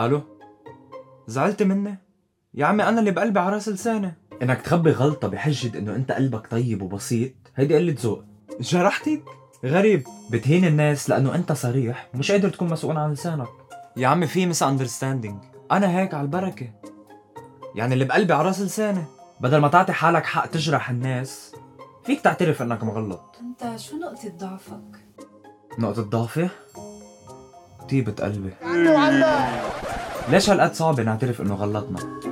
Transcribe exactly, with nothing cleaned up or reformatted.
الو، زعلت مني؟ يا عمي انا اللي بقلبي على راس لساني. انك تخبي غلطة بحجة انه انت قلبك طيب وبسيط هيدي قلة ذوق. جرحتك؟ غريب. بتهين الناس لانه انت صريح ومش قادر تكون مسؤول عن لسانك. يا عمي في مس اندرستاندينج، انا هيك على البركة، يعني اللي بقلبي على راس لساني. بدل ما تعطي حالك حق تجرح الناس فيك تعترف انك مغلط. انت شو نقطة ضعفك؟ نقطة ضعفي؟ طيبة قلبي. عنده عنده ليش هالقد صعب نعترف انه غلطنا؟